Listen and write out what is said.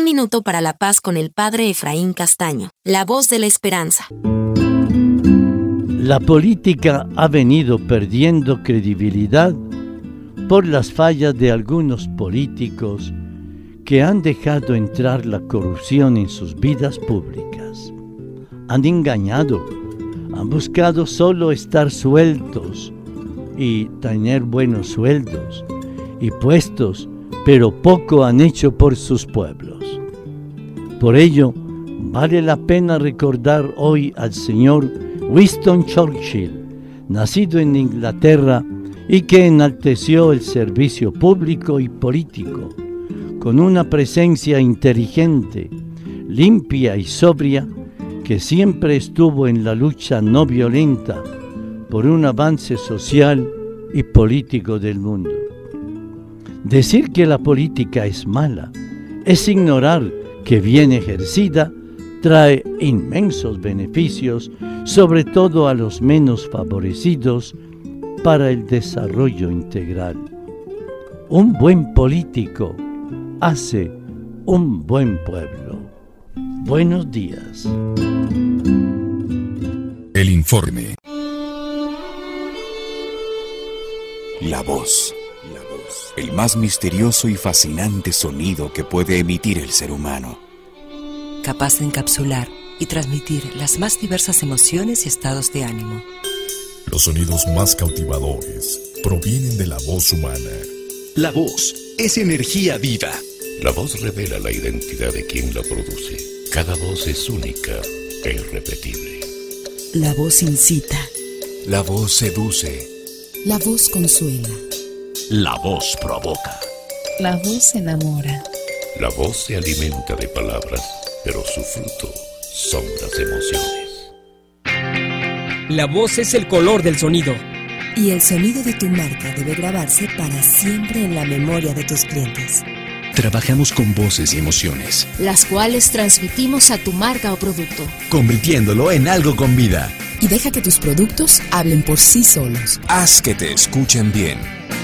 minuto para la paz con el Padre Efraín Castaño, la voz de la esperanza. La política ha venido perdiendo credibilidad por las fallas de algunos políticos que han dejado entrar la corrupción en sus vidas públicas. Han engañado, han buscado solo estar sueltos y tener buenos sueldos y puestos, pero poco han hecho por sus pueblos. Por ello, vale la pena recordar hoy al señor Winston Churchill, nacido en Inglaterra y que enalteció el servicio público y político, con una presencia inteligente, limpia y sobria, que siempre estuvo en la lucha no violenta por un avance social y político del mundo. Decir que la política es mala es ignorar que bien ejercida trae inmensos beneficios, sobre todo a los menos favorecidos, para el desarrollo integral. Un buen político hace un buen pueblo. Buenos días. El informe. La voz. El más misterioso y fascinante sonido que puede emitir el ser humano. Capaz de encapsular y transmitir las más diversas emociones y estados de ánimo. Los sonidos más cautivadores provienen de la voz humana. La voz es energía viva. La voz revela la identidad de quien la produce. Cada voz es única e irrepetible. La voz incita. La voz seduce. La voz consuela. La voz provoca. La voz enamora. La voz se alimenta de palabras, pero su fruto son las emociones. La voz es el color del sonido. Y el sonido de tu marca debe grabarse para siempre en la memoria de tus clientes. Trabajamos con voces y emociones, las cuales transmitimos a tu marca o producto, convirtiéndolo en algo con vida. Y deja que tus productos hablen por sí solos. Haz que te escuchen bien.